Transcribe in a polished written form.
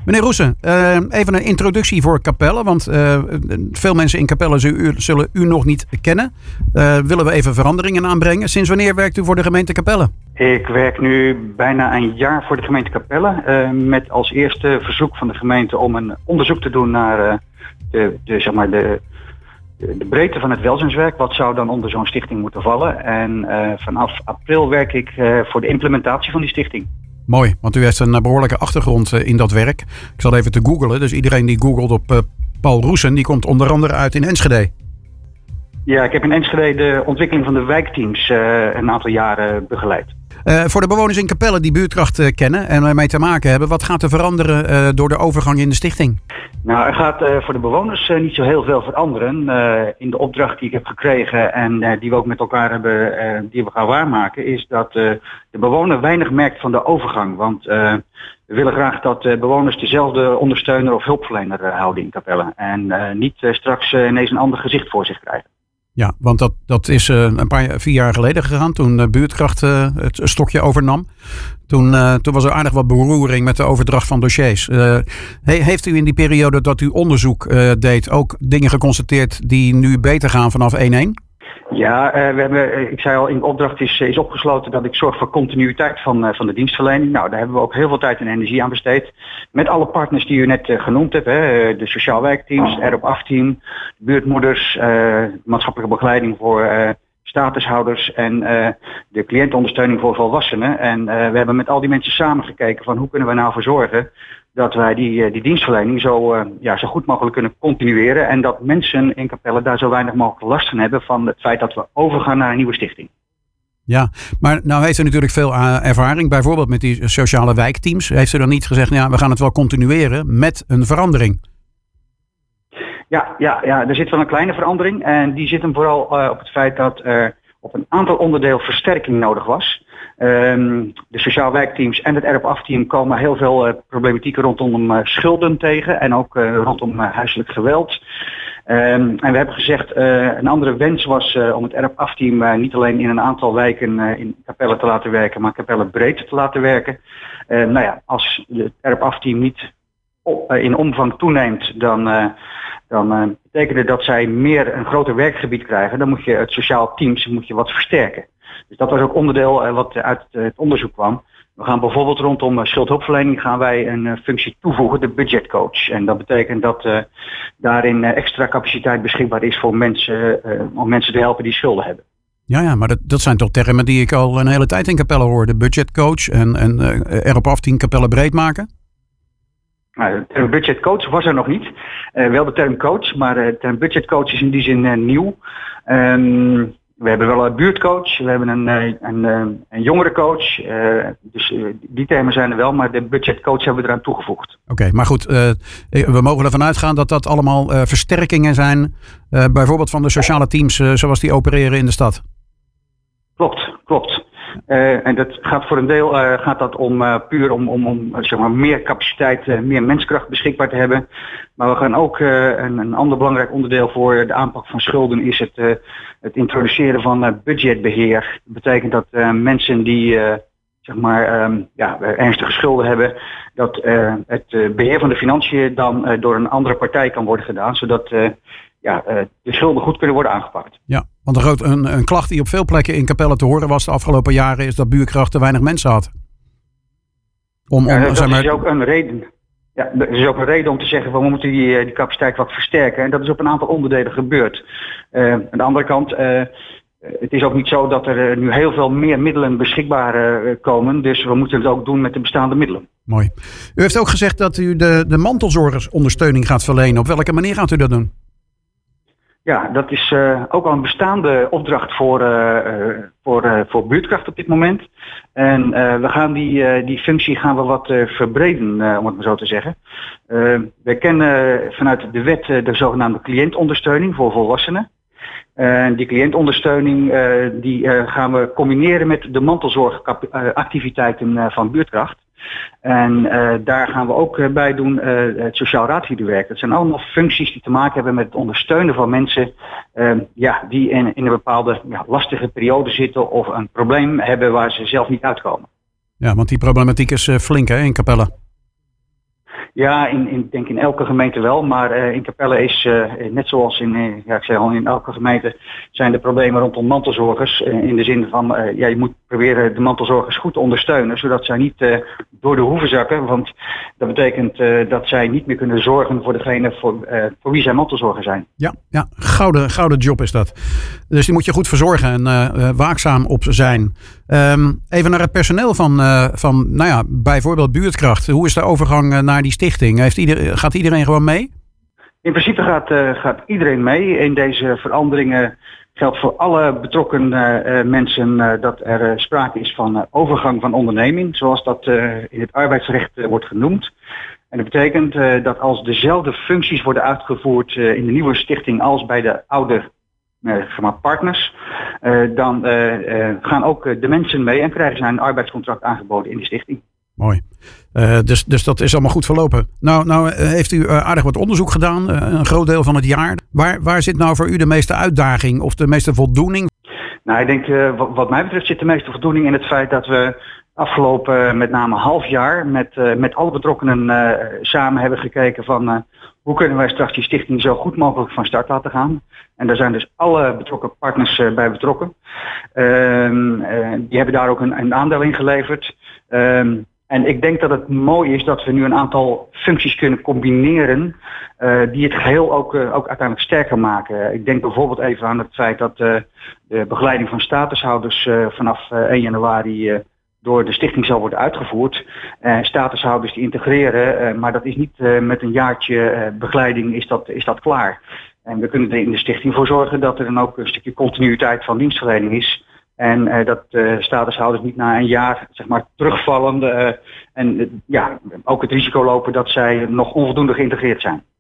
Meneer Roesen, even een introductie voor Capelle. Want veel mensen in Capelle zullen u nog niet kennen. Willen we even veranderingen aanbrengen. Sinds wanneer werkt u voor de gemeente Capelle? Ik werk nu bijna een jaar voor de gemeente Capelle. Met als eerste verzoek van de gemeente om een onderzoek te doen naar de breedte van het welzijnswerk. Wat zou dan onder zo'n stichting moeten vallen? En vanaf april werk ik voor de implementatie van die stichting. Mooi, want u heeft een behoorlijke achtergrond in dat werk. Ik zal even te googlen. Dus iedereen die googelt op Paul Roesen, die komt onder andere uit in Enschede. Ja, ik heb in Enschede de ontwikkeling van de wijkteams een aantal jaren begeleid. Voor de bewoners in Capelle die Buurtkracht kennen en ermee te maken hebben, wat gaat er veranderen door de overgang in de stichting? Nou, er gaat voor de bewoners niet zo heel veel veranderen. In de opdracht die ik heb gekregen en die we ook met elkaar hebben, die we gaan waarmaken, is dat de bewoner weinig merkt van de overgang. Want we willen graag dat bewoners dezelfde ondersteuner of hulpverlener houden in Capelle. En niet straks ineens een ander gezicht voor zich krijgen. Ja, want dat is 4 jaar geleden gegaan toen Buurtkracht het stokje overnam. Toen was er aardig wat beroering met de overdracht van dossiers. Heeft u in die periode dat u onderzoek deed ook dingen geconstateerd die nu beter gaan vanaf 1-1? Ja, ik zei al, in de opdracht is opgesloten dat ik zorg voor continuïteit van de dienstverlening. Nou, daar hebben we ook heel veel tijd en energie aan besteed. Met alle partners die u net genoemd hebt. De sociaal wijkteams, het erop-af-team, de buurtmoeders, maatschappelijke begeleiding voor statushouders en de cliëntenondersteuning voor volwassenen. En we hebben met al die mensen samengekeken van hoe kunnen we nou voor zorgen dat wij die dienstverlening zo goed mogelijk kunnen continueren. En dat mensen in Capelle daar zo weinig mogelijk last van hebben van het feit dat we overgaan naar een nieuwe stichting. Ja, maar nou heeft u natuurlijk veel ervaring, bijvoorbeeld met die sociale wijkteams. Heeft u dan niet gezegd, ja, we gaan het wel continueren met een verandering? Ja, er zit wel een kleine verandering. En die zit hem vooral op het feit dat er op een aantal onderdelen versterking nodig was. De sociaal wijkteams en het erop-af-team komen heel veel problematieken rondom schulden tegen en ook rondom huiselijk geweld. En we hebben gezegd, een andere wens was om het erop-af-team niet alleen in een aantal wijken in Capelle te laten werken, maar Capelle breed te laten werken. Als het erop-af-team niet in omvang toeneemt, dan betekent dat zij een groter werkgebied krijgen. Dan moet je het sociaal teams wat versterken. Dus dat was ook onderdeel wat uit het onderzoek kwam. We gaan bijvoorbeeld rondom schuldhulpverlening gaan wij een functie toevoegen, de budgetcoach. En dat betekent dat daarin extra capaciteit beschikbaar is voor mensen, om mensen te helpen die schulden hebben. Ja, maar dat zijn toch termen die ik al een hele tijd in Capelle hoor. De budgetcoach en erop-af-team Capelle breed maken? Nou, de term budgetcoach was er nog niet. Wel de term coach, maar de term budgetcoach is in die zin nieuw. We hebben wel een buurtcoach, we hebben een jongerencoach. Dus die termen zijn er wel, maar de budgetcoach hebben we eraan toegevoegd. Oké, maar goed, we mogen ervan uitgaan dat dat allemaal versterkingen zijn. Bijvoorbeeld van de sociale teams zoals die opereren in de stad. Klopt. En dat gaat voor een deel puur om zeg maar, meer capaciteit, meer menskracht beschikbaar te hebben. Maar we gaan ook een ander belangrijk onderdeel voor de aanpak van schulden is het introduceren van budgetbeheer. Dat betekent dat mensen die ernstige schulden hebben, dat het beheer van de financiën dan door een andere partij kan worden gedaan, zodat de schulden goed kunnen worden aangepakt. Ja, want een klacht die op veel plekken in Capelle te horen was de afgelopen jaren is dat Buurtkracht te weinig mensen had. Dat is ook een reden. Ja, er is ook een reden om te zeggen van we moeten die capaciteit wat versterken. En dat is op een aantal onderdelen gebeurd. Aan de andere kant, het is ook niet zo dat er nu heel veel meer middelen beschikbaar komen. Dus we moeten het ook doen met de bestaande middelen. Mooi. U heeft ook gezegd dat u de mantelzorgersondersteuning gaat verlenen. Op welke manier gaat u dat doen? Ja, dat is ook al een bestaande opdracht voor Buurtkracht op dit moment. En we gaan die functie wat verbreden, om het maar zo te zeggen. We kennen vanuit de wet de zogenaamde cliëntondersteuning voor volwassenen. Die cliëntondersteuning gaan we combineren met de mantelzorgactiviteiten van Buurtkracht. En daar gaan we ook bij doen het sociaal raadsliedenwerk. Dat zijn allemaal functies die te maken hebben met het ondersteunen van mensen die in een bepaalde lastige periode zitten of een probleem hebben waar ze zelf niet uitkomen. Ja, want die problematiek is flink hè, in Capelle. Ja, ik denk in elke gemeente wel, maar in Capelle is, net zoals ik zei al, in elke gemeente zijn de problemen rondom mantelzorgers. In de zin van, je moet proberen de mantelzorgers goed te ondersteunen, zodat zij niet door de hoeven zakken. Want dat betekent dat zij niet meer kunnen zorgen voor degene voor wie zij mantelzorger zijn. Ja, gouden job is dat. Dus die moet je goed verzorgen en waakzaam op zijn. Even naar het personeel van bijvoorbeeld Buurtkracht. Hoe is de overgang naar die stichting? Gaat iedereen gewoon mee? In principe gaat iedereen mee. In deze veranderingen geldt voor alle betrokken mensen dat er sprake is van overgang van onderneming, zoals dat in het arbeidsrecht wordt genoemd. En dat betekent dat als dezelfde functies worden uitgevoerd in de nieuwe stichting als bij de oude partners, dan gaan ook de mensen mee en krijgen zij een arbeidscontract aangeboden in de stichting. Mooi. Dus dat is allemaal goed verlopen. Nou heeft u aardig wat onderzoek gedaan, een groot deel van het jaar. Waar zit nou voor u de meeste uitdaging of de meeste voldoening? Nou, ik denk wat mij betreft zit de meeste voldoening in het feit dat we afgelopen met name half jaar met alle betrokkenen samen hebben gekeken van hoe kunnen wij straks die stichting zo goed mogelijk van start laten gaan. En daar zijn dus alle betrokken partners bij betrokken. Die hebben daar ook een aandeel in geleverd. En ik denk dat het mooi is dat we nu een aantal functies kunnen combineren die het geheel ook uiteindelijk sterker maken. Ik denk bijvoorbeeld even aan het feit dat de begeleiding van statushouders vanaf 1 januari door de stichting zal worden uitgevoerd. Statushouders die integreren, maar dat is niet met een jaartje begeleiding is dat klaar. En we kunnen er in de stichting voor zorgen dat er dan ook een stukje continuïteit van dienstverlening is. En dat statushouders niet na een jaar terugvallen en ook het risico lopen dat zij nog onvoldoende geïntegreerd zijn.